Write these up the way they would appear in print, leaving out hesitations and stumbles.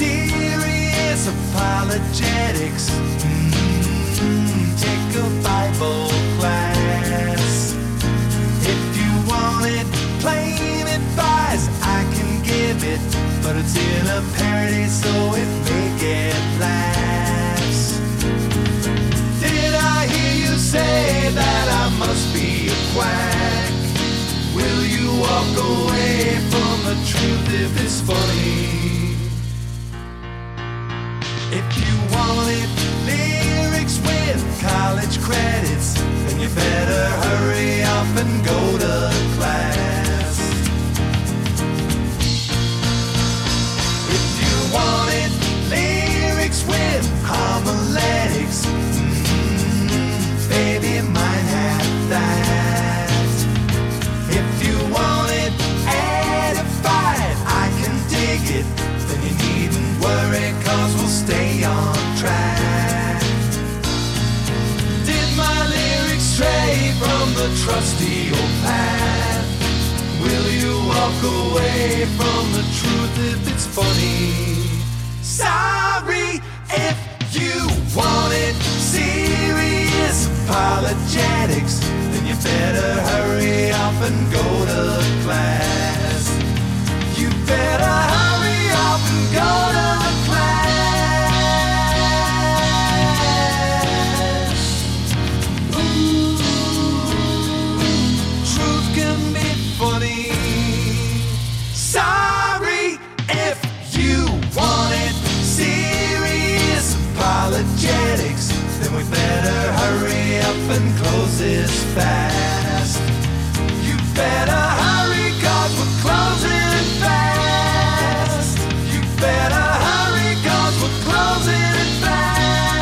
serious apologetics. Take a Bible class. If you want it, plain advice, I can give it, but it's in a parody, so it may get laughs. Did I hear you say that I must be a quack? Will you walk away from the truth if it's funny? If you wanted lyrics with college credits, then you better hurry up and go to class. If you wanted lyrics with homiletics, baby, mine have that. If you want it edified, I can dig it. Then you needn't worry, cause we'll stay on track. Did my lyrics stray from the trusty old path? Will you walk away from the truth if it's funny? Sorry if you wanted serious apologetics, then you better hurry up and go to class. You better hurry up and go to class. Ooh, truth can be funny. Sorry if you wanted serious apologetics, then we better hurry up and close this fast. You better hurry, cause we're closing fast. You better hurry, cause we're closing fast.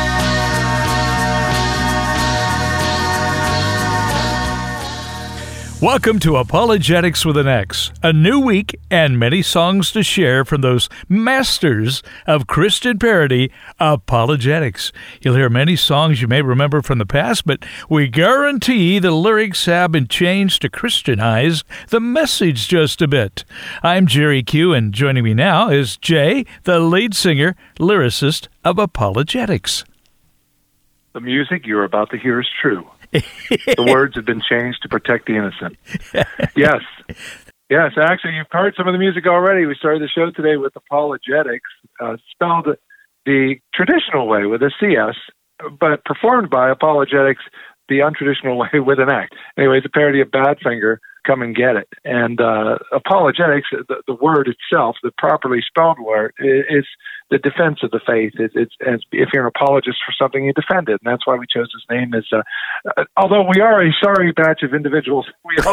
Welcome to Apologetics with an X, a new week and many songs to share from those masters of Christian parody, apologetics. You'll hear many songs you may remember from the past, but we guarantee the lyrics have been changed to Christianize the message just a bit. I'm Jerry Q, and joining me now is Jay, the lead singer, lyricist of Apologetics. The music you're about to hear is true. The words have been changed to protect the innocent. Yes. Yes, actually, you've heard some of the music already. We started the show today with Apologetics, spelled the traditional way with a CS, but performed by Apologetics the untraditional way with an X. Anyway, it's a parody of Badfinger, Come and Get It. And Apologetics, the word itself, the properly spelled word, is the defense of the faith. It's if you're an apologist for something, you defend it, and that's why we chose this name. Although we are a sorry batch of individuals, we're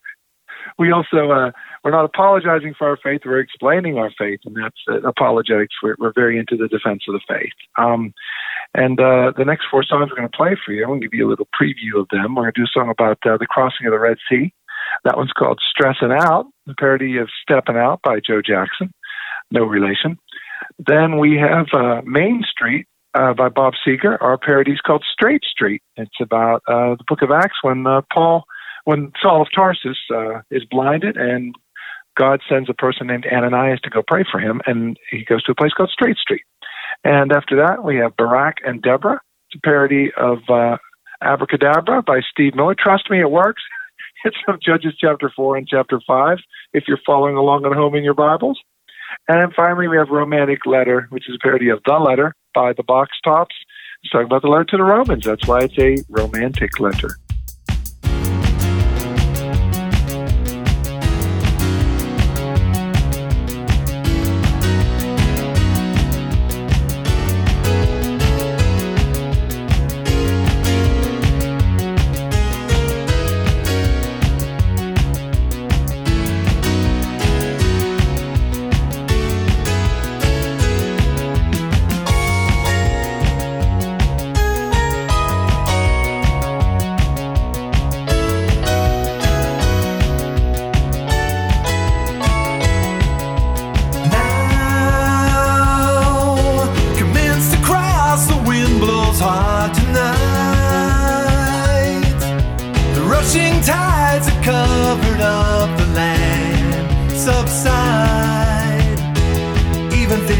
not apologizing for our faith. We're explaining our faith, and that's apologetics. We're very into the defense of the faith. The next four songs we're going to play for you, I'm going to give you a little preview of them. We're going to do a song about the crossing of the Red Sea. That one's called Stressin' Out, the parody of Steppin' Out by Joe Jackson. No relation. Then we have Main Street by Bob Seger. Our parody is called Straight Street. It's about the book of Acts when Saul of Tarsus is blinded and God sends a person named Ananias to go pray for him, and he goes to a place called Straight Street. And after that, we have Barak and Deborah. It's a parody of Abracadabra by Steve Miller. Trust me, it works. It's from Judges chapter 4 and chapter 5, if you're following along at home in your Bibles. And then finally, we have Romantic Letter, which is a parody of The Letter by the Box Tops. It's talking about the letter to the Romans. That's why it's a romantic letter.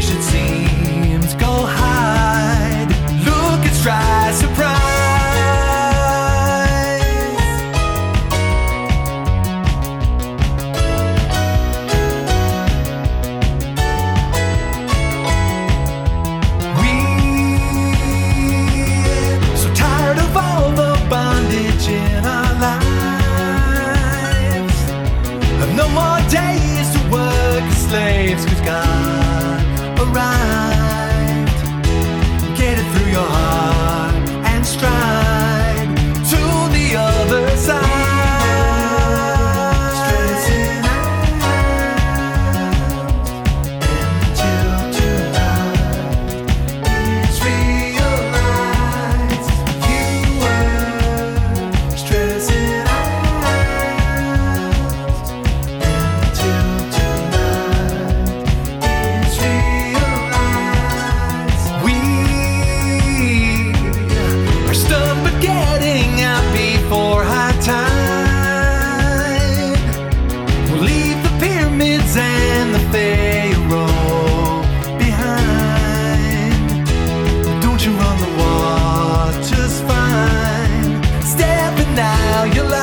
it seems. Go hide, look, it's dry surprise. We're so tired of all the bondage in our lives. No more days to work as slaves, 'cause God arrived. Get it through your heart and stride to the other side. Stressing out until tonight it's realized you were stressing out. And the Pharaoh behind. Don't you run the waters fine, stepping out you like.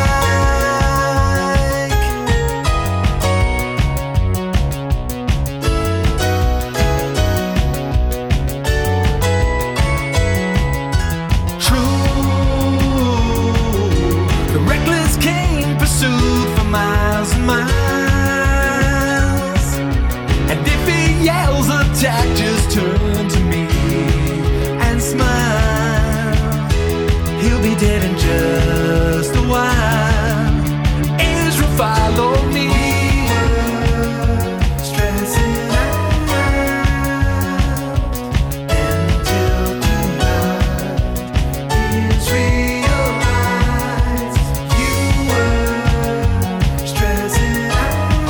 True, the reckless king pursued for miles and miles. Yells attack, just turn to me and smile. He'll be dead in just a while. Israel, follow me. Stressing out until tonight it's realized you were stressing out.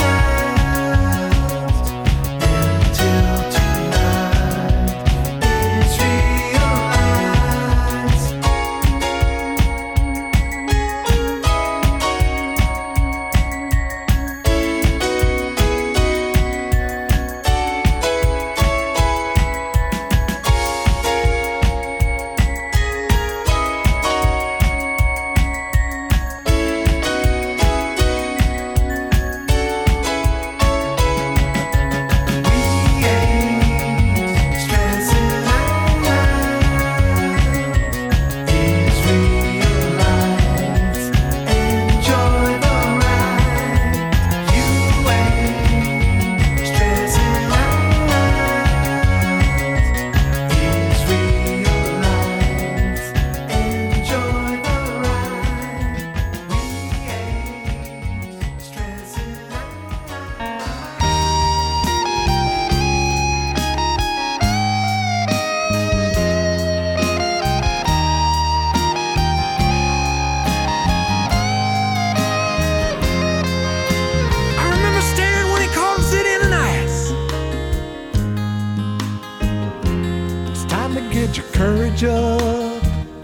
Get your courage up.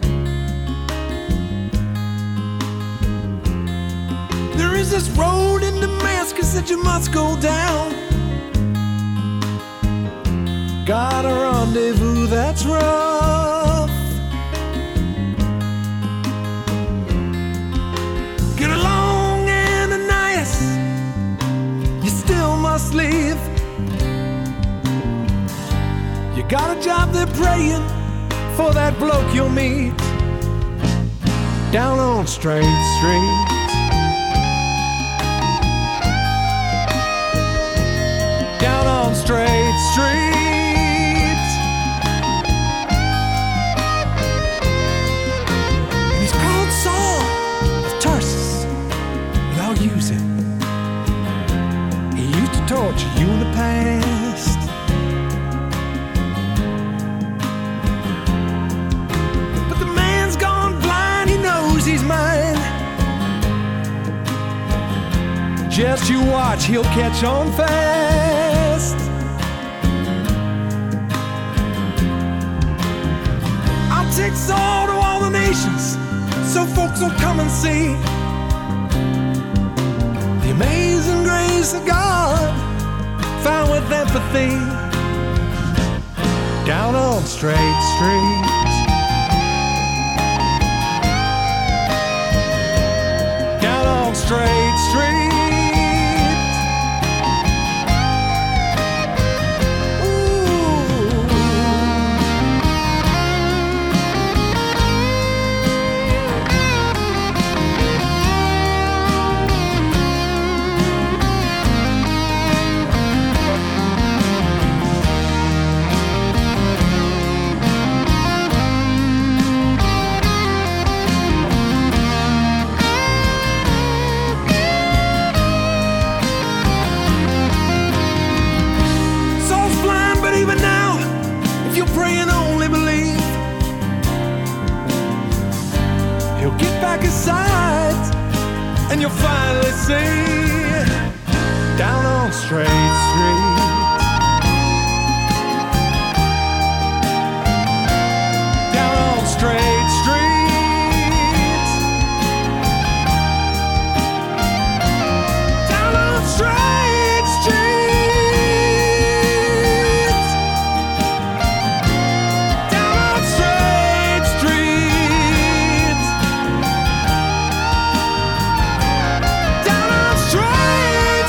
There is this road in Damascus that you must go down. Got a rendezvous that's rough. Get along, Ananias, you still must leave. You got a job there praying for that bloke you'll meet down on Straight Street. Down on Straight Street. And he's called Saul of Tarsus, and I'll use him. He used to torture you in the past. He's mine. Just you watch, he'll catch on fast. I'll take Saul to all the nations, so folks will come and see the amazing grace of God, found with empathy. down on Straight Street. Down on Straight Street. And you'll finally see down on Straight Street. Down on Straight Street. Down on Straight Street. Down on Straight Street. Down on Straight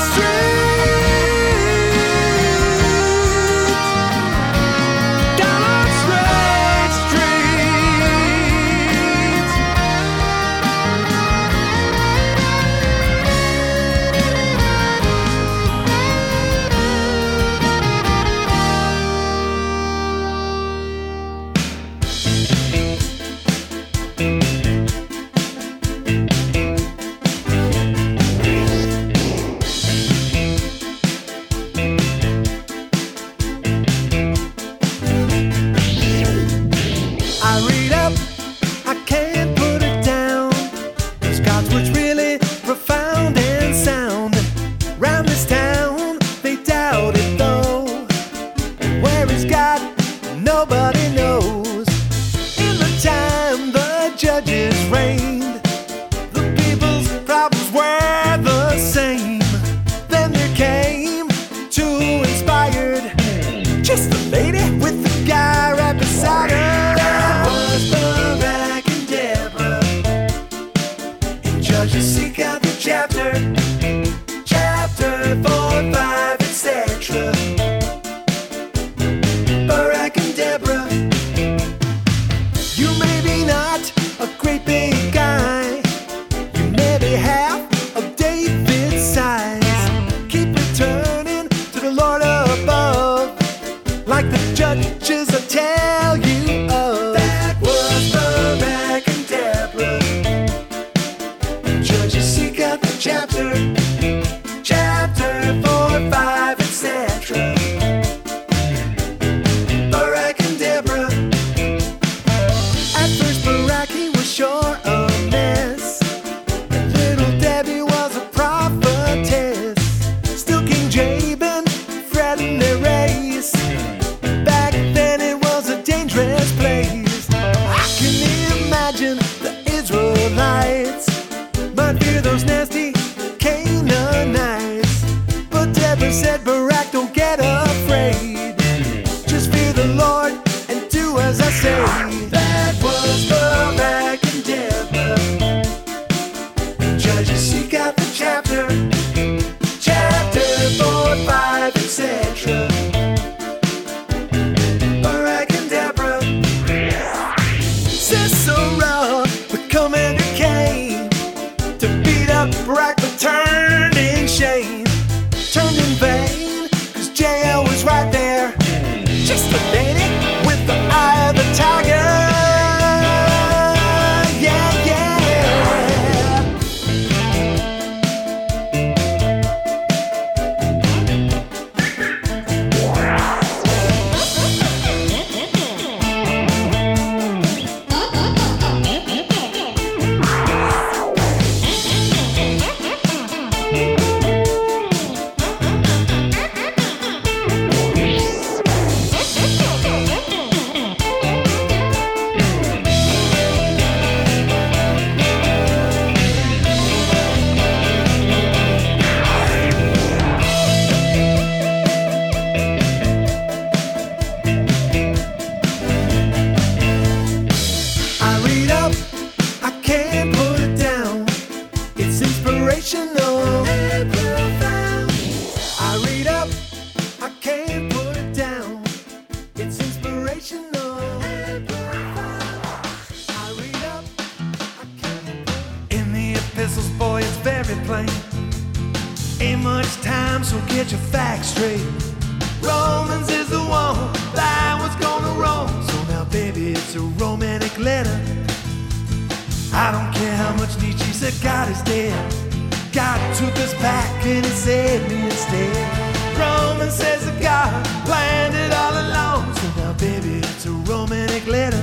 inspirational and profound. I read up, I can't put it down. It's inspirational and profound. I read up, I can't put it. In the epistles, boy, it's very plain. Ain't much time, so get your facts straight. Romans is the one lie what's gonna wrong. So now, baby, it's a romantic letter. I don't care how much Nietzsche said God is dead. God took us back and he saved me instead. Romans says that God planned it all along. So now, baby, it's a romantic letter.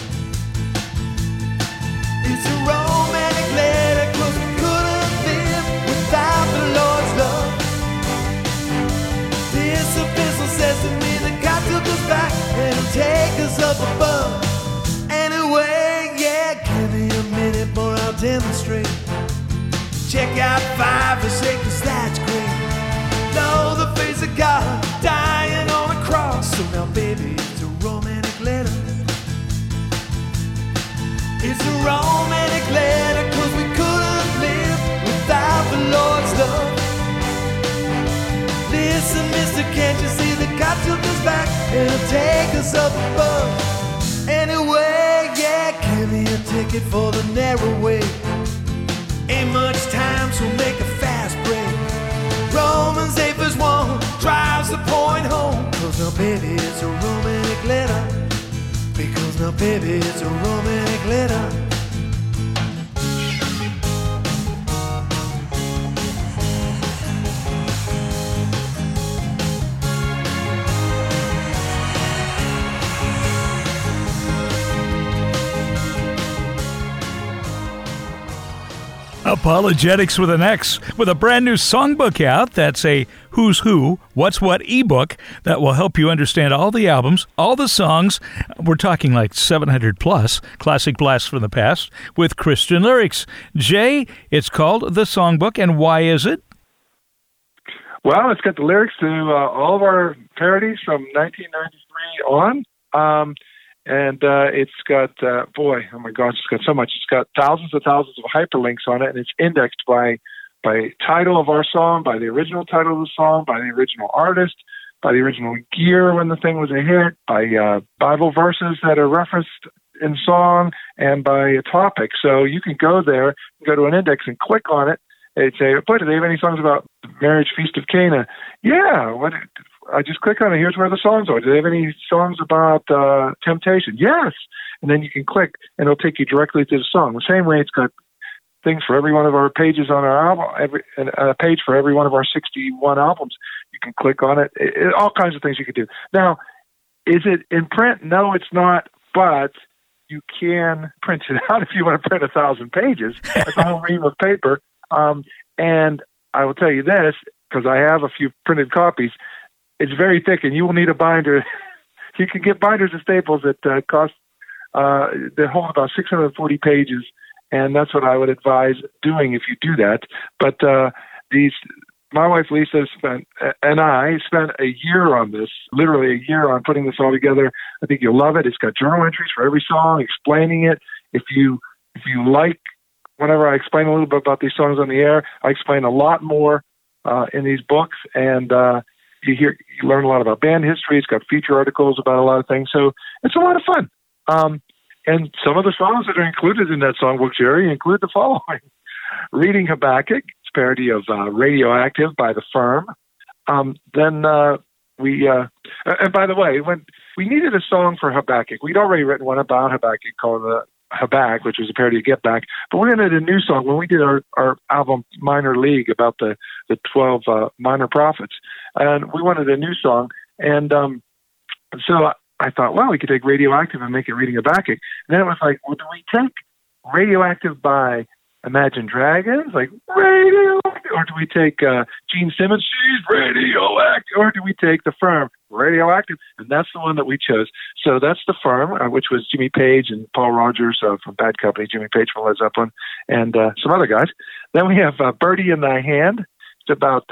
It's a romantic letter, 'cause we couldn't live without the Lord's love. This epistle says to me that God took us back and he'll take us up above. Anyway, yeah, give me a minute more, I'll demonstrate. Check out 5 verse 8, 'cause that's great. Know the face of God dying on a cross. So now, baby, it's a romantic letter. It's a romantic letter, 'cause we couldn't live without the Lord's love. Listen, mister, can't you see that God took us back and he'll take us up above? Anyway, yeah, give me a ticket for the narrow way. Ain't much time, so make a fast break. Romans 8 verse 1 drives the point home. 'Cause now, baby, it's a romantic letter. Because now, baby, it's a romantic letter. Apologetics with an X, with a brand new songbook out. That's a Who's Who, What's What ebook that will help you understand all the albums, all the songs. We're talking like 700 plus classic blasts from the past with Christian lyrics. Jay, it's called the Songbook, and why is it? Well, it's got the lyrics to all of our parodies from 1993 on. And it's got, boy, oh my gosh, it's got so much. It's got thousands of hyperlinks on it, and it's indexed by title of our song, by the original title of the song, by the original artist, by the original year when the thing was a hit, by Bible verses that are referenced in song, and by a topic. So you can go there, go to an index and click on it. They'd say, boy, do they have any songs about the marriage feast of Cana? Yeah, what? I just click on it. Here's where the songs are. Do they have any songs about temptation? Yes. And then you can click, and it'll take you directly to the song. The same way it's got things for every one of our pages on our album, a page for every one of our 61 albums. You can click on it. All kinds of things you can do. Now, is it in print? No, it's not. But you can print it out if you want to print 1,000 pages. It's a whole ream of paper. And I will tell you this, because I have a few printed copies. It's very thick, and you will need a binder. You can get binders at Staples that cost that hold about 640 pages, and that's what I would advise doing if you do that. But my wife Lisa and I spent a year on this, literally a year on putting this all together. I think you'll love it. It's got journal entries for every song, explaining it. If you like, whenever I explain a little bit about these songs on the air, I explain a lot more in these books, and you learn a lot about band history. It's got feature articles about a lot of things. So it's a lot of fun. And some of the songs that are included in that songbook, Jerry, include the following. Reading Habakkuk, it's a parody of Radioactive by The Firm. Then we, and by the way, when we needed a song for Habakkuk, we'd already written one about Habakkuk called Habakkuk, which was a parody of Get Back. But we wanted a new song when we did our album Minor League about the 12 minor prophets. And we wanted a new song. And so I thought, well, we could take Radioactive and make it Reading Habakkuk. And then it was like, well, do we take Radioactive by Imagine Dragons, like Radioactive, or do we take Gene Simmons, she's Radioactive, or do we take The Firm, Radioactive? And that's the one that we chose. So that's The Firm, which was Jimmy Page and Paul Rogers from Bad Company, Jimmy Page from Led Zeppelin, and some other guys. Then we have Birdie in Thy Hand. It's about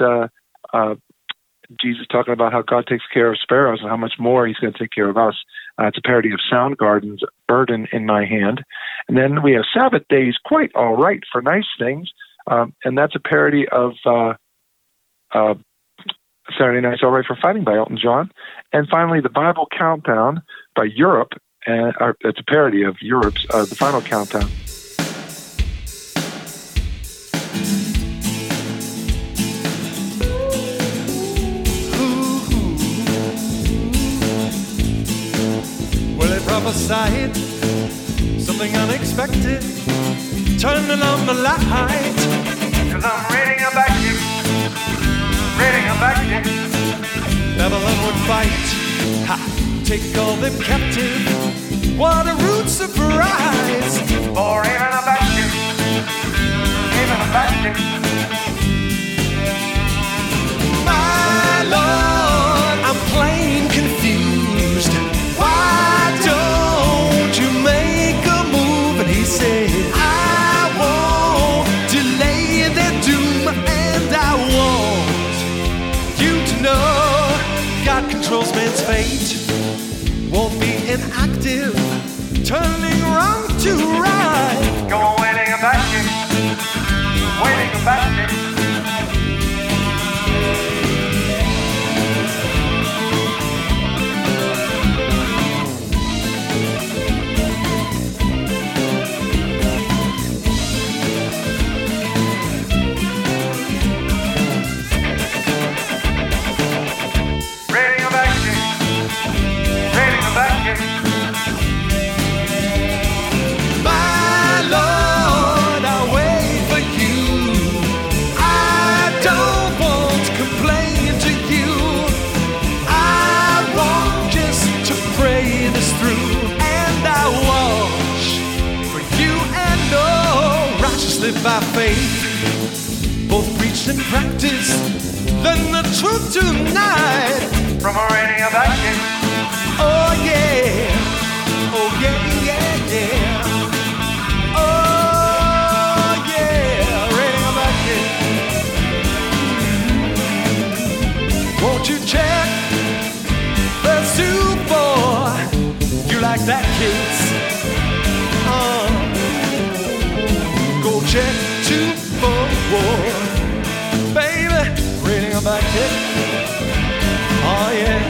Jesus talking about how God takes care of sparrows and how much more he's going to take care of us. It's a parody of Soundgarden's Burden in My Hand. And then we have Sabbath Days, Quite All Right for Nice Things, And that's a parody of Saturday Night's All Right for Fighting by Elton John. And finally, the Bible Countdown by Europe. It's a parody of Europe's The Final Countdown. Well, they prophesied something unexpected, turning on the light. 'Cause I'm reading about you, Babylon would fight, ha, take all them captive. What a rude surprise, for even about you, My Lord, I'm plain confused. Why don't you make a move? And he said, I won't delay their doom, and I want you to know God controls man's fate. Won't be inactive, turning wrong to right. Go on waiting about you, live by faith, both preached and practiced, learn the truth tonight from a radio vacuum. Oh yeah, oh yeah, yeah, yeah. Oh yeah, radio vacuum. Won't you check the Super? You like that, kids? Go check 2 for war, baby. Reading about it. Oh yeah.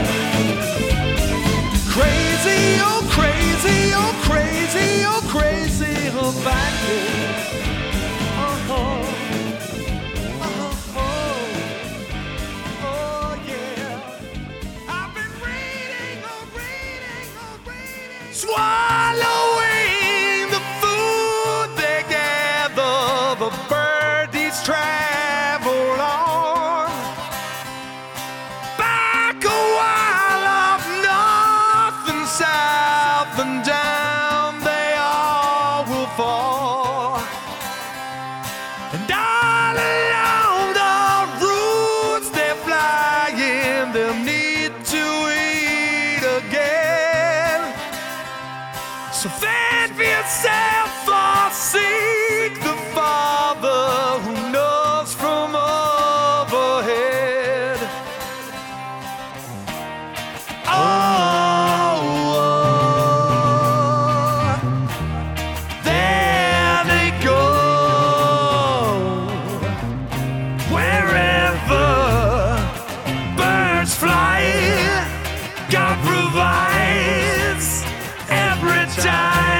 Crazy, oh crazy, oh crazy, oh crazy about it. Oh, oh yeah. I've been reading, swallowing the food they gather, the birdies travel on. Back a while up north and south and down they all will fall. And all along the routes they're flying, they'll need to eat again. So fend for yourself or seek the Father who knows from overhead. Oh, there they go. Wherever birds fly, God provides every time.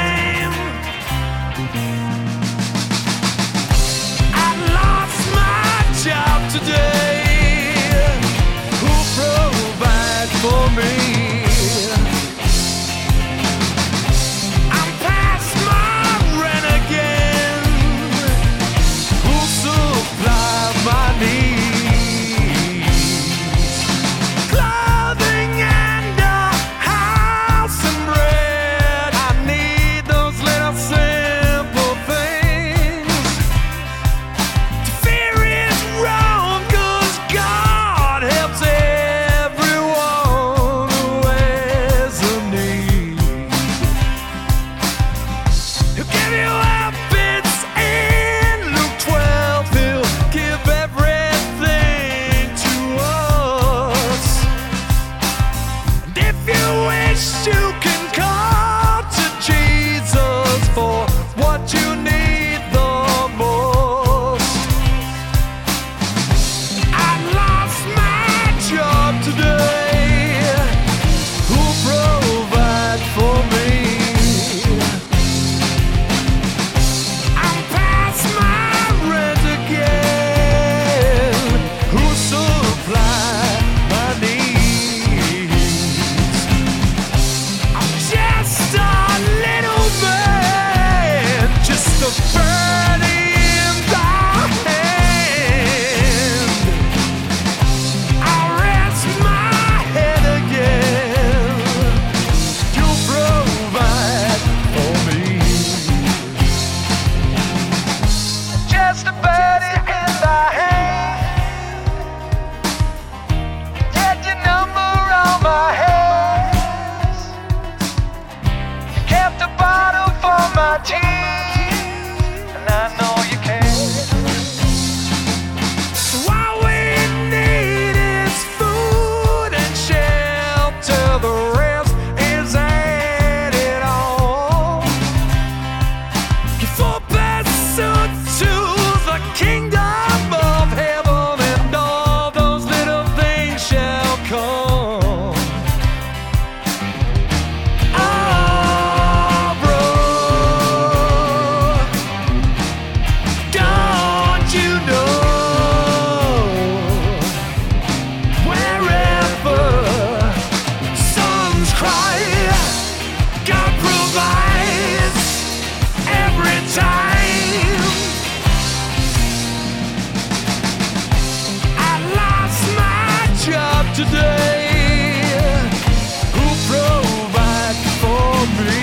today, who provide for me.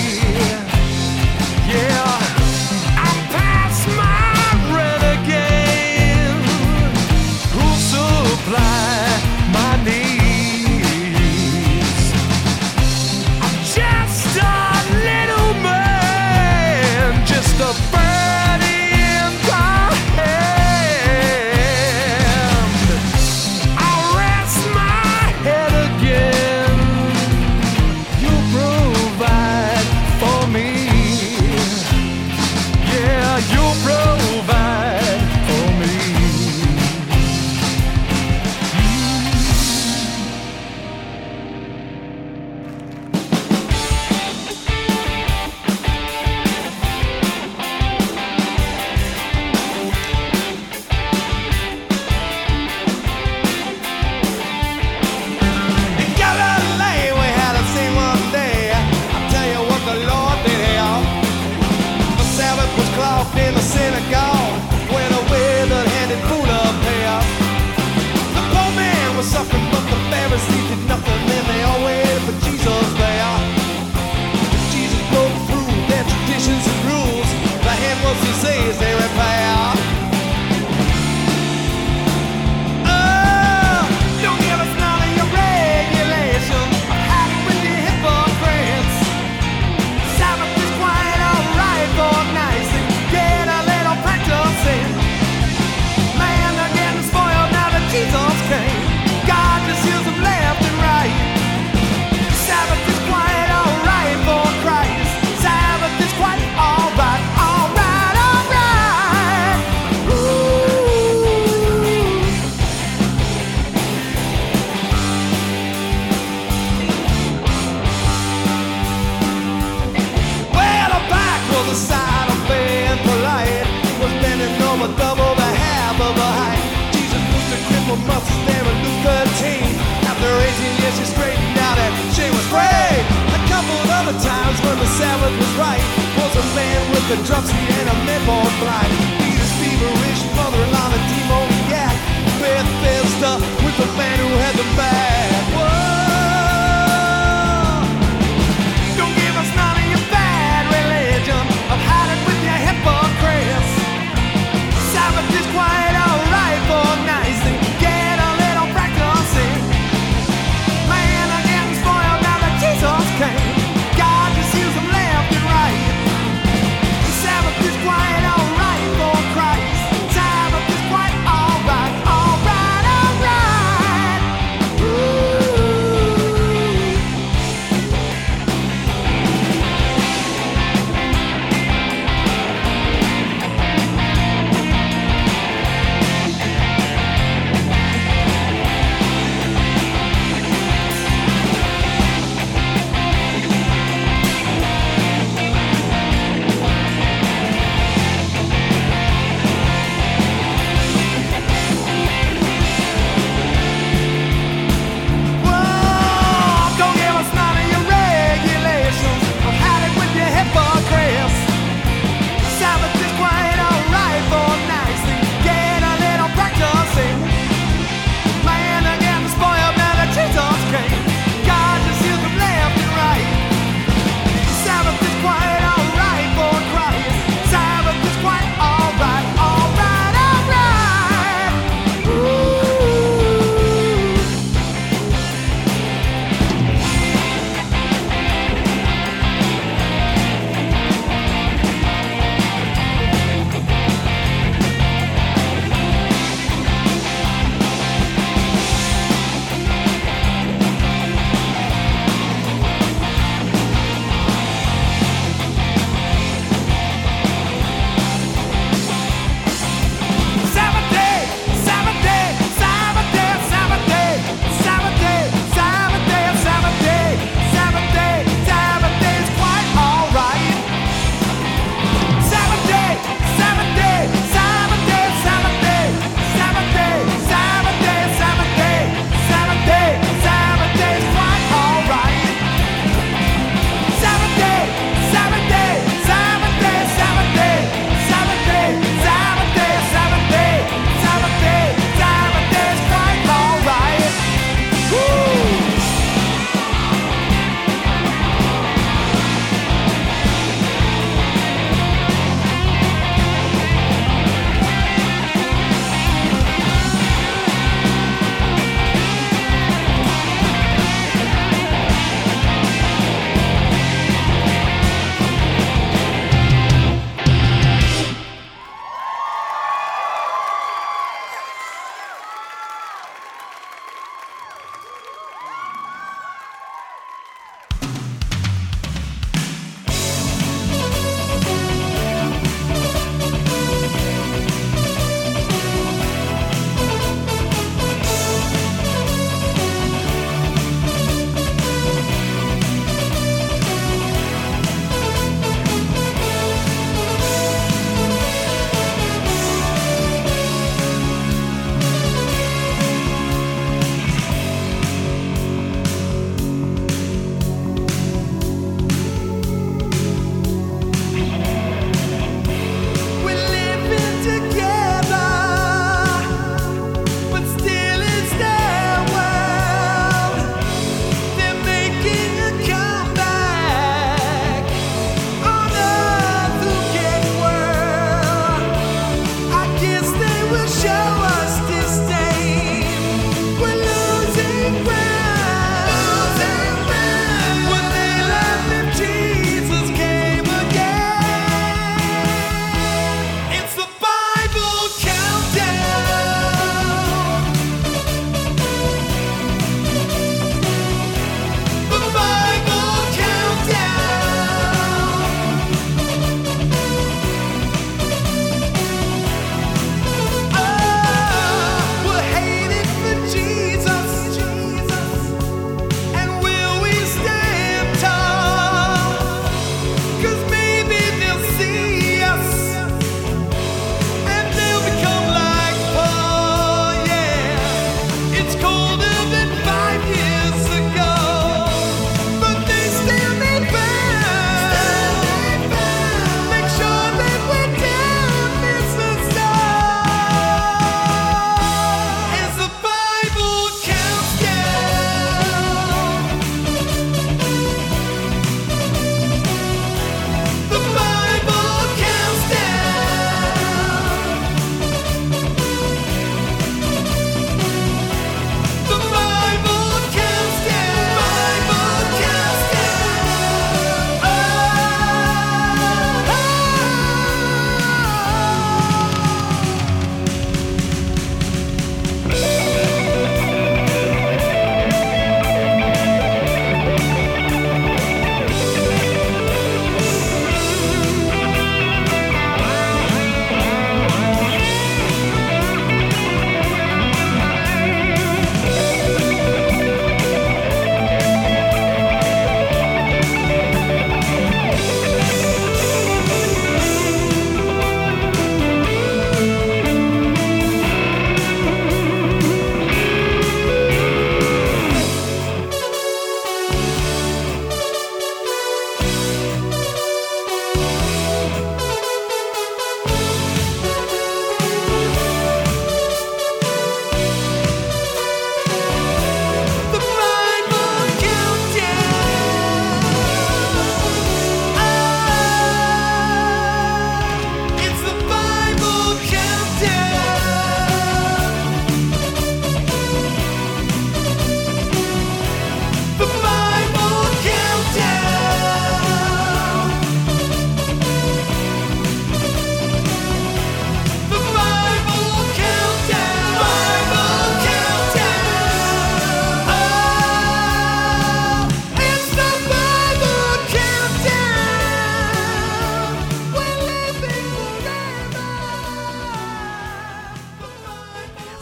Yeah, I pass my rent again, who supply my needs. I'm just a little man, just a bird in the hand. I'll rest my head again. You provide for me. Yeah, you provide for me. In Galilee, we had a scene one day. I'll tell you what the Lord did here. The Sabbath was clocked in the synagogue when a withered handed food up here. The poor man was suffering, but the Pharisees did nothing. Then they all waited for Jesus there. But Jesus broke through their traditions and rules. The hand was disease they repair. Don't give us none of your regulations. I'm happy with the hypocrites. Sabbath is quite alright for nice and get a little practice in. Man, they're getting spoiled now that Jesus came. God just heals them left and right. Sabbath is quite alright for Christ. Sabbath is quite alright, alright, alright. Ooh. Well, the back was a sign of being polite. Was bending over double the half of a height. Jesus moved the crippled muscles there in Luke 13. After 18 years, she straightened out and she was free. A couple of other times when the Sabbath was right, was a man with a dropsy and a man born blind. Peter's feverish mother-in-law, the demoniac. Bethesda with the man who had the bag. Whoa. Don't give us none of your bad religion. I've had it with your hypocrites. Sabbath is quite alright for nice and get a little practice in. Man, I'm getting spoiled now that Jesus came. God just heals them left and right. Sabbath is quite alright for Christ. Sabbath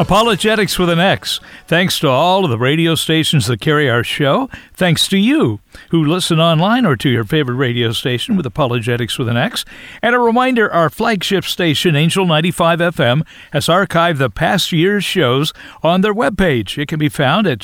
Apologetics with an X. Thanks to all of the radio stations that carry our show. Thanks to you who listen online or to your favorite radio station with Apologetics with an X. And a reminder, our flagship station, Angel 95 FM, has archived the past year's shows on their webpage. It can be found at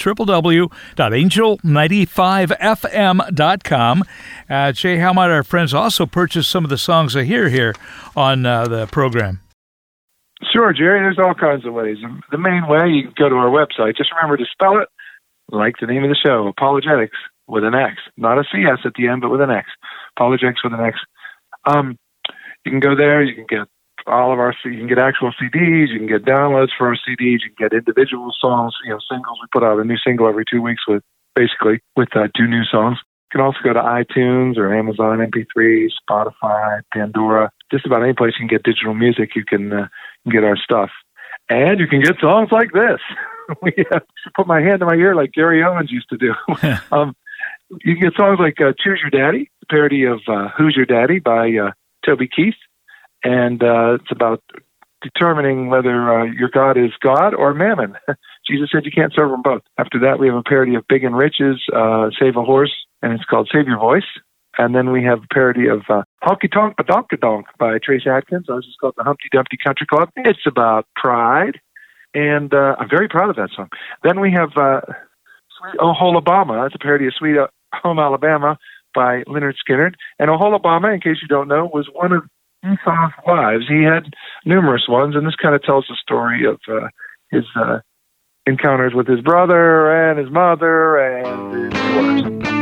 www.angel95fm.com. Jay, how might our friends also purchase some of the songs they hear here on the program? Sure, Jerry. There's all kinds of ways. The main way, you can go to our website. Just remember to spell it like the name of the show, Apologetics with an X. Not a CS at the end, but with an X. Apologetics with an X. You can go there. You can get all of you can get actual CDs. You can get downloads for our CDs. You can get individual songs, singles. We put out a new single every 2 weeks with 2 new songs. You can also go to iTunes or Amazon MP3, Spotify, Pandora. Just about any place you can get digital music, you can get our stuff. And you can get songs like this. We put my hand in my ear like Gary Owens used to do. You can get songs like Choose Your Daddy, a parody of Who's Your Daddy by Toby Keith. And it's about determining whether your God is God or Mammon. Jesus said you can't serve them both. After that, we have a parody of Big and Rich's Save a Horse, and it's called Save Your Voice. And then we have a parody of Honky Tonk Badonka-Donk by Trace Adkins. It's called the Humpty Dumpty Country Club. It's about pride, and I'm very proud of that song. Then we have Sweet Oholabama. It's a parody of Sweet Home Alabama by Lynyrd Skynyrd. And Oholabama, in case you don't know, was one of Esau's wives. He had numerous ones, and this kind of tells the story of his encounters with his brother and his mother and his daughters.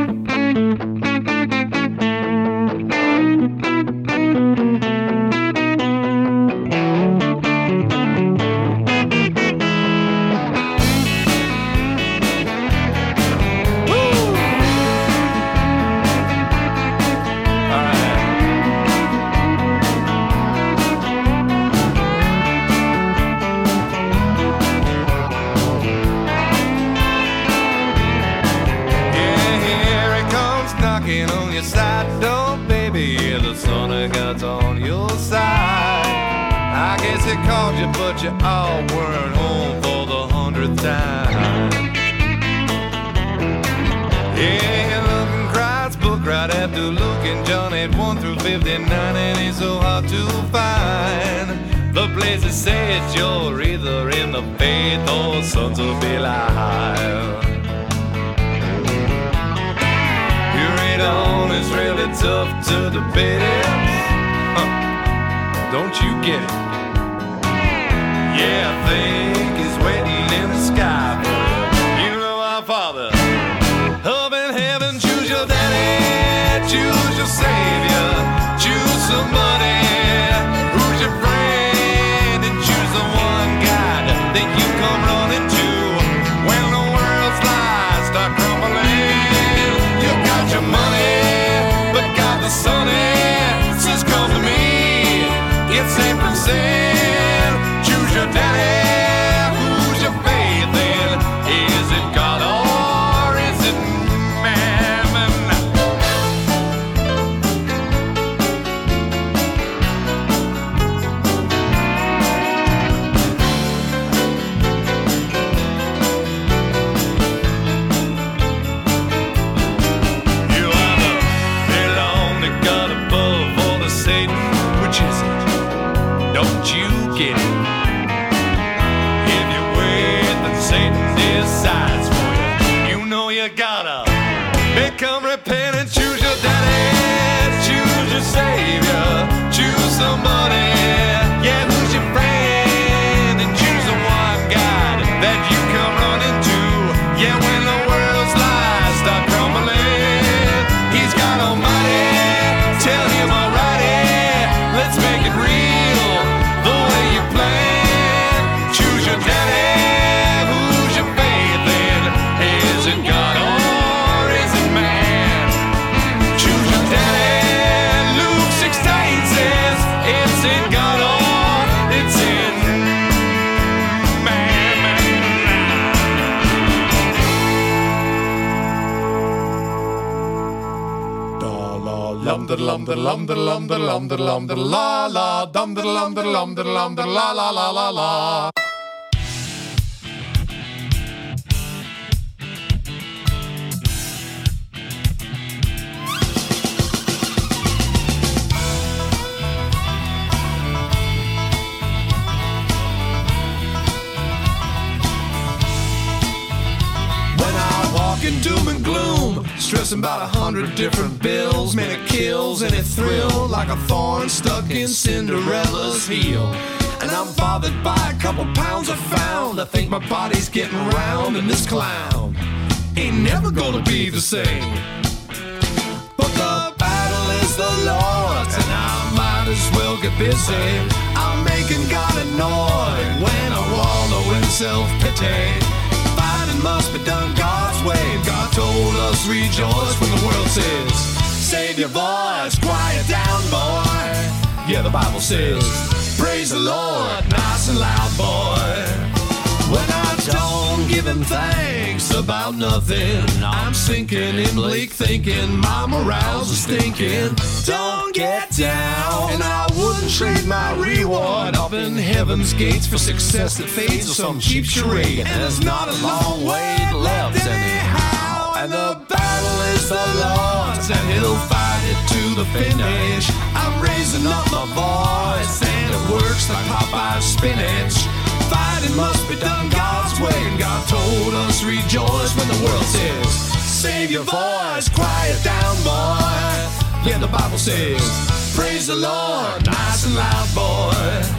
But you all weren't home for the 100th time. Yeah, Luke and Christ's book right after Luke and John had 1 through 59, and it's so hard to find the places say it's you're either in the faith or sons of Belial. You read on, it's really tough to debate it. Don't you get it? Yeah, I think he's waiting in the sky for you. You know our Father up in heaven. Choose your daddy, choose your savior, choose somebody who's your friend, and choose the one God that you come running to when the world's lies start crumbling. You got your money, but God the Son says come to me, get saved from sin. Your daddy, who's your faith in? Is it God or is it Mammon? You either belong to God above or to Satan. Which is it? Don't you get it? Satan decides for you. You know you gotta become repentant. Choose your daddy, choose your savior, choose somebody, yeah, who's your friend, and choose the one God that you come running to. Yeah, when the world's lies start crumbling, he's God Almighty. Tell him alrighty, let's make it real the way you plan. Choose your daddy. Is it God or is it man? Choose your daddy. Luke 16 says it's in God or it's in man. Da la lum da lum da lum da lum da lum da lum da la la dum da lum da lum da lum da la la la la la. talking doom and gloom, stressing about 100 different bills. Man, it kills and it thrills like a thorn stuck in Cinderella's heel. And I'm bothered by a couple pounds I found. I think my body's getting round, and this clown ain't never gonna be the same. But the battle is the Lord's, and I might as well get busy. I'm making God annoyed when I wallow in self-pity. Fighting must be done God's way. God told us rejoice when the world says, save your voice, quiet down, boy. Yeah, the Bible says, praise the Lord, nice and loud, boy. When I don't give him thanks about nothing, I'm sinking in bleak thinking my morals are stinking. Don't get down, and I wouldn't trade my reward up in heaven's gates for success that fades or some cheap charade. And there's not a long way left anyhow, and the battle is the Lord's, and he'll fight it to the finish. I'm raising up my voice, and it works like Popeye's spinach. Fighting must be done God's way, and God told us rejoice when the world says, save your voice, quiet down, boy. Yeah, the Bible says, praise the Lord, nice and loud, boy.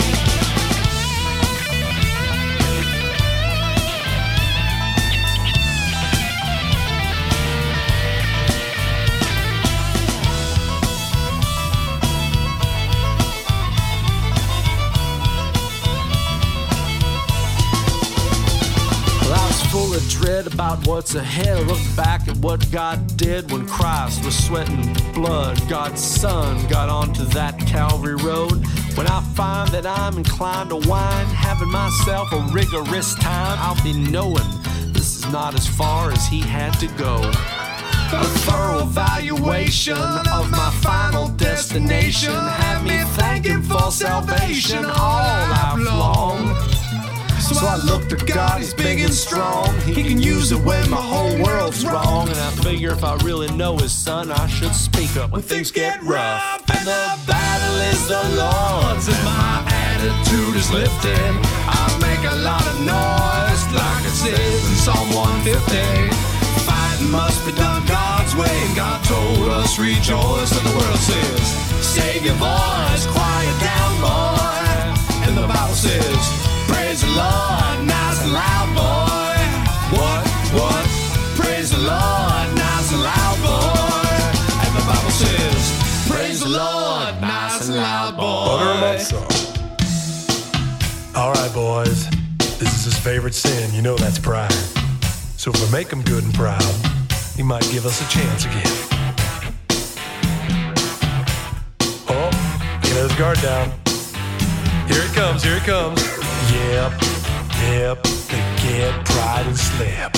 Full of dread about what's ahead. I look back at what God did when Christ was sweating blood. God's Son got onto that Calvary road. When I find that I'm inclined to whine, having myself a rigorous time, I'll be knowing this is not as far as he had to go. A thorough evaluation of my final destination had me thanking for salvation all life long. So I look to God, he's big and strong. He can use it when my whole world's wrong. And I figure if I really know his son, I should speak up when things get rough. And the battle is the Lord's, and my attitude is lifting. I make a lot of noise, like it says in Psalm 150. Fighting must be done God's way, and God told us rejoice when the world says, save your voice, quiet down, boy. And the Bible says, praise the Lord, nice and loud, boy. What? Praise the Lord, nice and loud, boy. And the Bible says, praise the Lord, nice and loud, boy. Butter him up some. All right, boys. This is his favorite sin. You know that's pride. So if we make him good and proud, he might give us a chance again. Oh, he let his guard down. Here it comes, here it comes. Yep, they get pride and slip.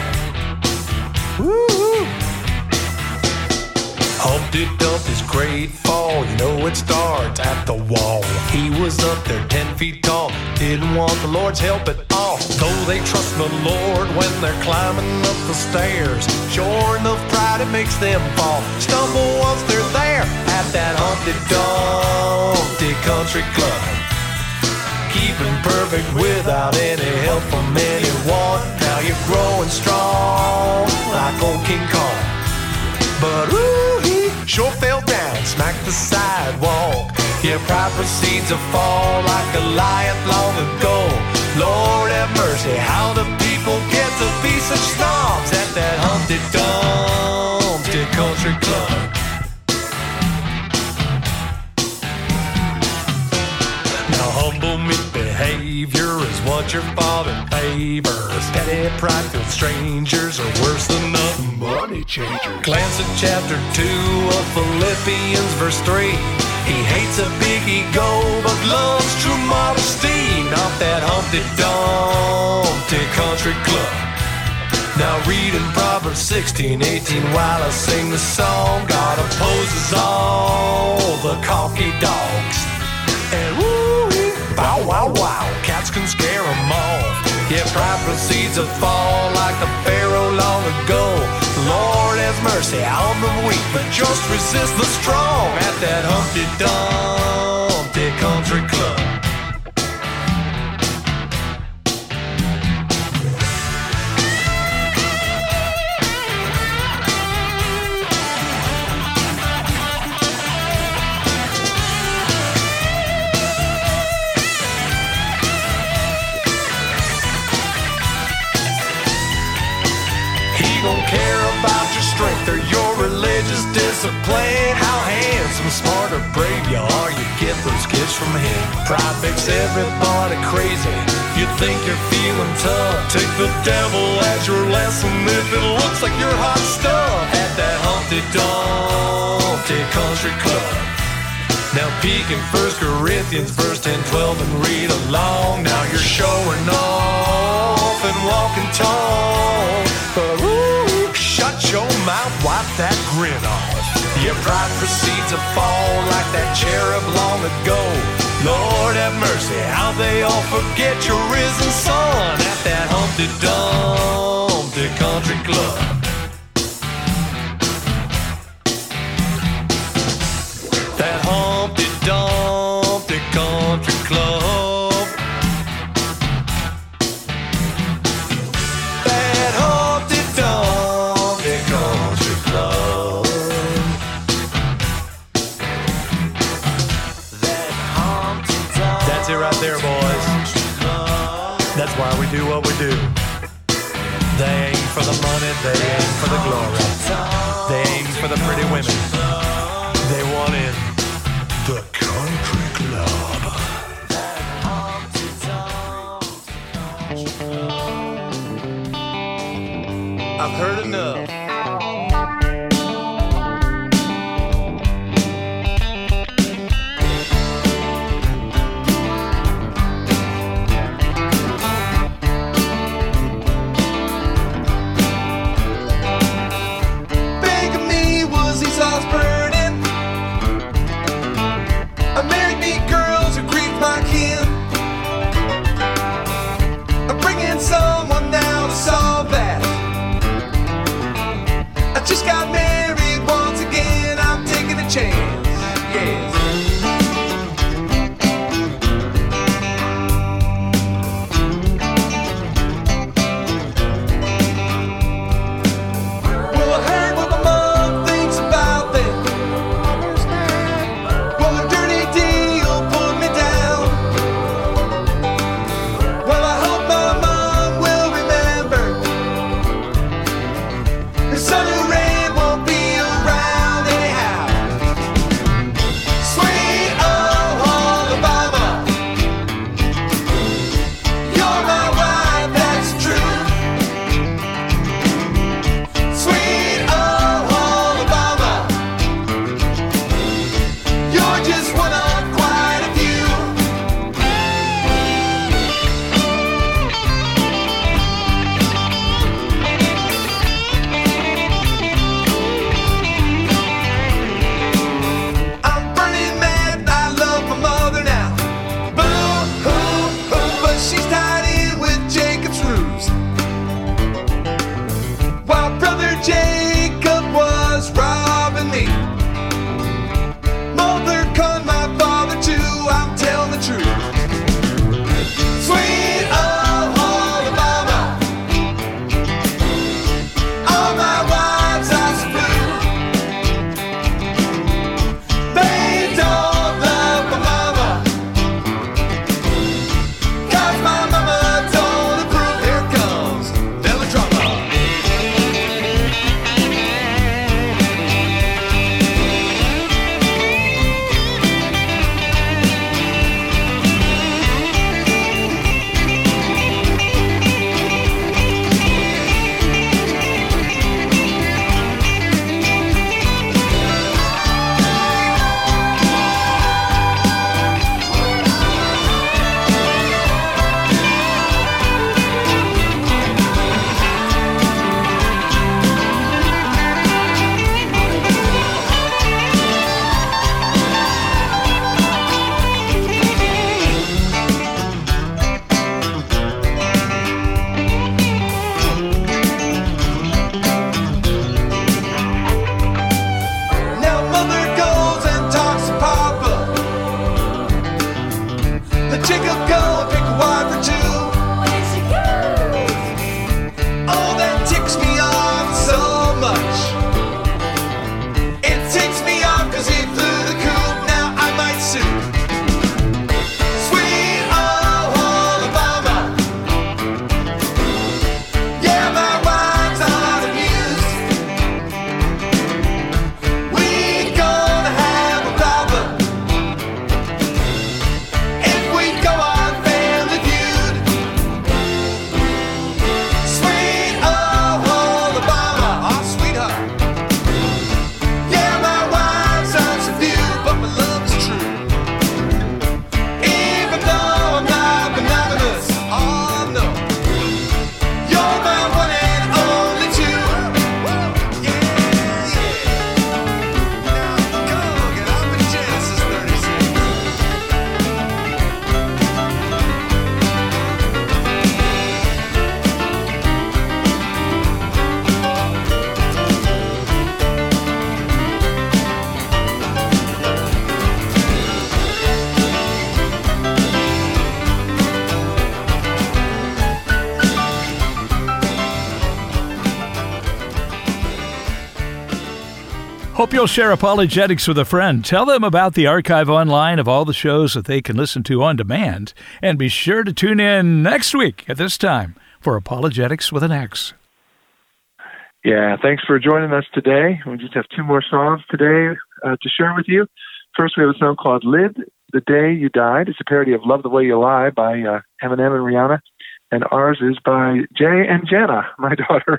Woo! Humpty Dumpty's great fall, you know it starts at the wall. He was up there 10 feet tall, didn't want the Lord's help at all. Though they trust the Lord when they're climbing up the stairs, sure enough pride it makes them fall. Stumble once they're there at that Humpty Dumpty country club. Keeping perfect without any help from anyone. Now you're growing strong like old King Kong. But ooh, he sure fell down, smacked the sidewalk. Yeah, pride proceeds to fall like Goliath long ago. Lord have mercy, how the people get to be such snobs at that Humpty Dumpty country club. Humble meek behavior is what your father favors. Petty pride filled strangers are worse than nothing money changers. Glance at chapter 2 of Philippians verse 3. He hates a big ego but loves true modesty. Not that Humpty Dumpty country club. Now reading Proverbs 16:18 while I sing the song. God opposes all the cocky dogs. And woo, bow wow wow, cats can scare them off. Yeah, pride proceeds to fall like the Pharaoh long ago. Lord has mercy on the weak, but just resist the strong at that Humpty Dumpty country club. don't care about your strength or your religious discipline. How handsome, smart, or brave you are, you get those gifts from him. Pride makes everybody crazy. You think you're feeling tough, take the devil as your lesson if it looks like you're hot stuff at that Humpty Dumpty Country Club. Now peek in 1 Corinthians verse 10, 12 and read along. Now you're showing off and walking tall, but ooh, shut your mouth, wipe that grin off. Your pride proceeds to fall like that cherub long ago. Lord have mercy, how they all forget your risen son at that Humpty Dumpty Country Club. That Humpty Dumpty Country Club. That Humpty Dumpty Country Club. That Humpty Dumpty. That's it right there, boys. That's why we do what we do. They aim for the money, they aim for the glory. They aim for the pretty women. They want in the country club. I've heard enough. Bigamy was Esau's burden. I married me girls who grieved my kin. I'm bringing someone now to solve that. Hope you'll share Apologetics with a friend. Tell them about the archive online of all the shows that they can listen to on demand. And be sure to tune in next week at this time for Apologetics with an X. Yeah, thanks for joining us today. We just have two more songs today to share with you. First, we have a song called Live the Day You Died. It's a parody of Love the Way You Lie by Eminem and Rihanna. And ours is by Jay and Jenna, my daughter.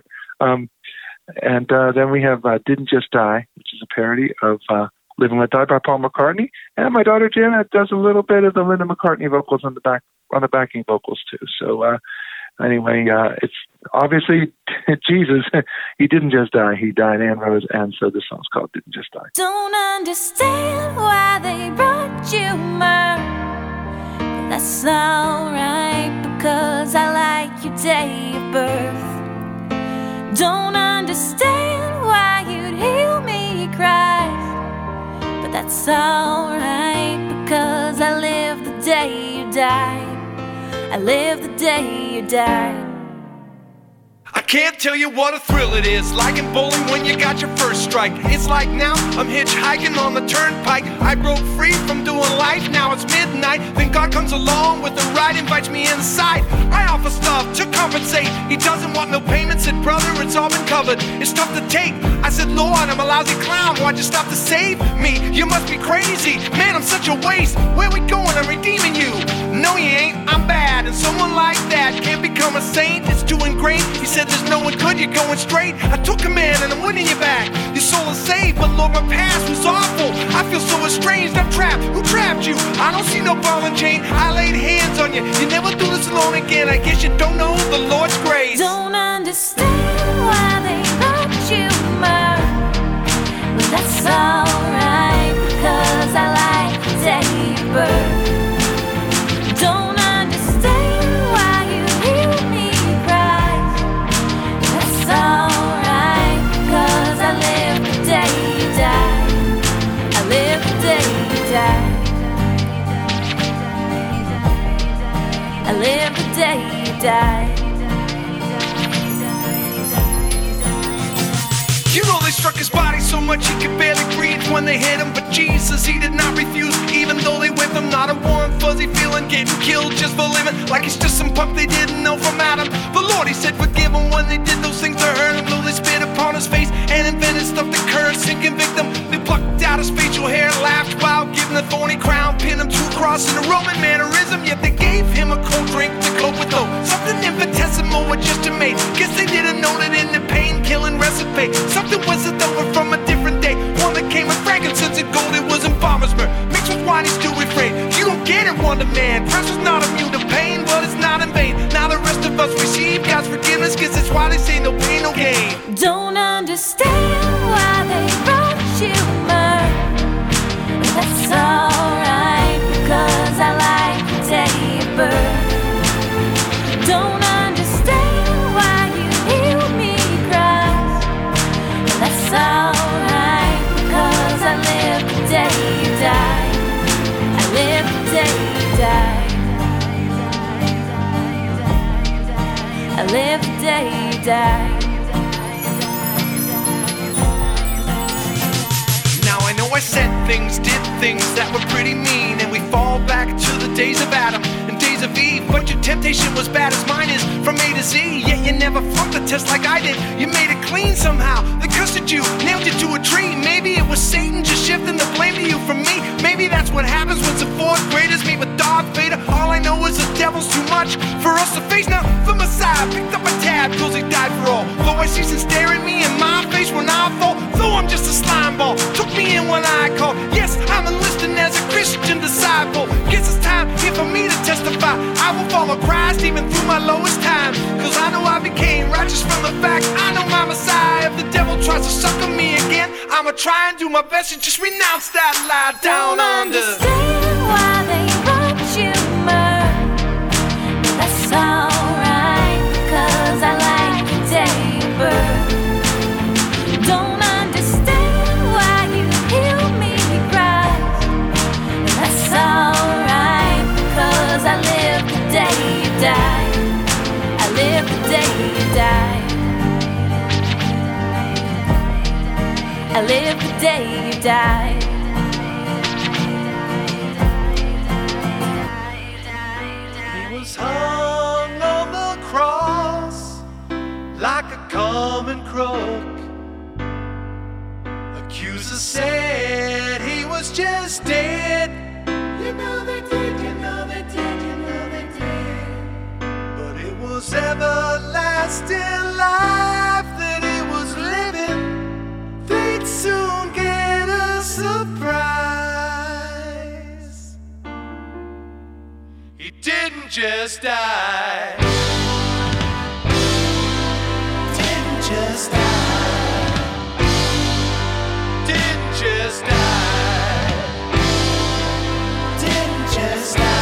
And then we have Didn't Just Die, which is a parody of Live and Let Die by Paul McCartney. And my daughter Jenna does a little bit of the Linda McCartney vocals on the backing vocals too. So anyway, it's obviously Jesus. He didn't just die; he died and rose. And so this song's called "Didn't Just Die." Don't understand why they brought you myrrh, but that's alright because I like your day of birth. Don't understand why you'd heal me, Christ, but that's alright because I live the day you died. I live the day you died. I can't tell you what a thrill it is, like in bowling when you got your first strike. It's like now I'm hitchhiking on the turnpike. I broke free from doing life, now it's midnight. Then God comes along with a ride, invites me inside. I offer stuff to compensate. He doesn't want no payment, said brother, it's all been covered. It's tough to take. I said, Lord, I'm a lousy clown, why'd you stop to save me? You must be crazy, man, I'm such a waste. Where we going? I'm redeeming you. No, you ain't, I'm bad, and someone like that can't become a saint. It's too ingrained. He said there's no one good, you're going straight. I took command and I'm winning you back. Your soul is saved, but Lord, my past was awful. I feel so estranged, I'm trapped. Who trapped you? I don't see no ball and chain. I laid hands on you. You never do this alone again. I guess you don't know the Lord's grace. Don't understand why they brought you myrrh, but that's alright because I like the day of birth. Don't understand why you heal me, Christ. That's alright because I live the day you died. I live the day you died. I live the day you died. You know they struck his body so much he could barely breathe when they hit him. But Jesus, he did not refuse, even though they whipped him. Not a warm, fuzzy feeling, getting killed just for living. Like he's just some punk they didn't know from Adam. The Lord, he said, forgive him when they did those things to hurt him. Though they spit upon his face and invented stuff to curse and convict him. They plucked out his facial hair, laughed while giving a thorny crown, pinned him to a cross in a Roman mannerism. Yet they gave him a cold drink to cope with, though something infinitesimal was just a made. Guess they didn't know that in the pain-killing recipe something was it over from a different day. One that came with frankincense and gold, it was embalmer's myrrh mixed with wine, he still refrained. You don't get it, Wonder Man. Pressure's not immune to pain, but it's not in vain. Now the rest of us receive God's forgiveness, cause it's why they say no pain, no gain. Don't understand why they brought you myrrh, but that's alright because I like the day of birth. Don't understand why you heal me, Christ, but that's alright because I live the day you died. I live the day you died. I live the day you died. Now I know I said things, did things that were pretty mean, and we fall back to the days of Adam and days of Eve. But your temptation was bad as mine is, from A to Z. Yet you never flunked the test like I did. You made it clean somehow. They cussed at you, nailed you to a tree. Maybe it was Satan just shifting the blame to you from me. Maybe that's what happens when some fourth graders meet with Darth Vader. All I know is the devil's too much for us to face. Now the Messiah picked up a tab cause he died for all. Though I see some staring me in my face when I fall. Though I'm just a slime ball, took me in when I called. Yes, I'm enlisting as a Christian disciple. Guess it's time here for me to testify. I will follow Christ even through my lowest time. Cause I know I became righteous from the fact I know my Messiah. If the devil tries to sucker me again, I'ma try and do my best to just renounce that lie down under. Don't understand why they brought you myrrh, but that's alright because I like the day of birth. Don't understand why you heal me, Christ, but that's alright because I live the day you died. I live the day you died. I I live the day you died. He was hung on the cross like a common crook. Accusers said he was just dead. You know they did, you know they did, you know they did. But it was everlasting life that he was living. They'd soon get a surprise. He didn't just die. Didn't just die. Didn't just die. Didn't just die.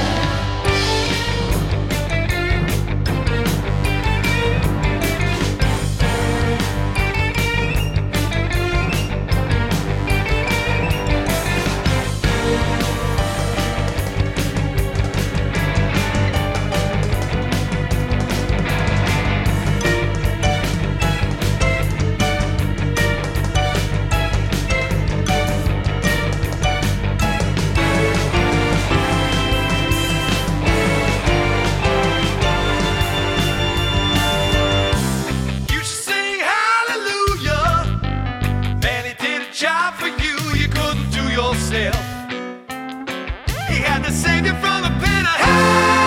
He had to save you from the pit of hell.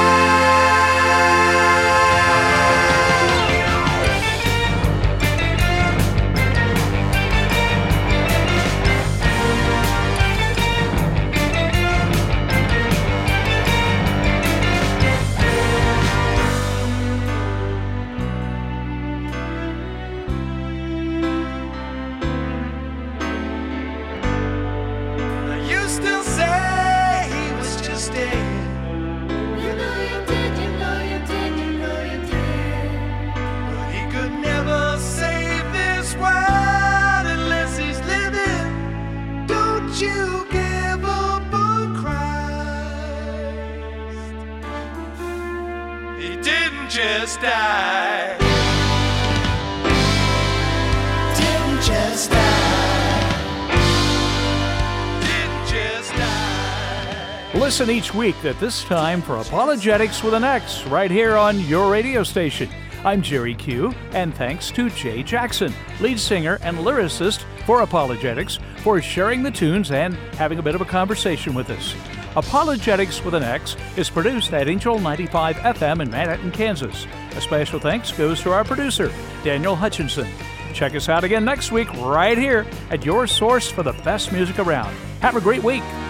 You still say he was just dead. You know you did, you know you did, you know you did. But he could never save this world unless he's living. Don't you give up on Christ. He didn't just die. Didn't just die. Listen each week at this time for Apologetics with an X right here on your radio station. I'm Jerry Q, and thanks to Jay Jackson, lead singer and lyricist for Apologetics, for sharing the tunes and having a bit of a conversation with us. Apologetics with an X is produced at Angel 95 FM in Manhattan, Kansas. A special thanks goes to our producer, Daniel Hutchinson. Check us out again next week right here at your source for the best music around. Have a great week.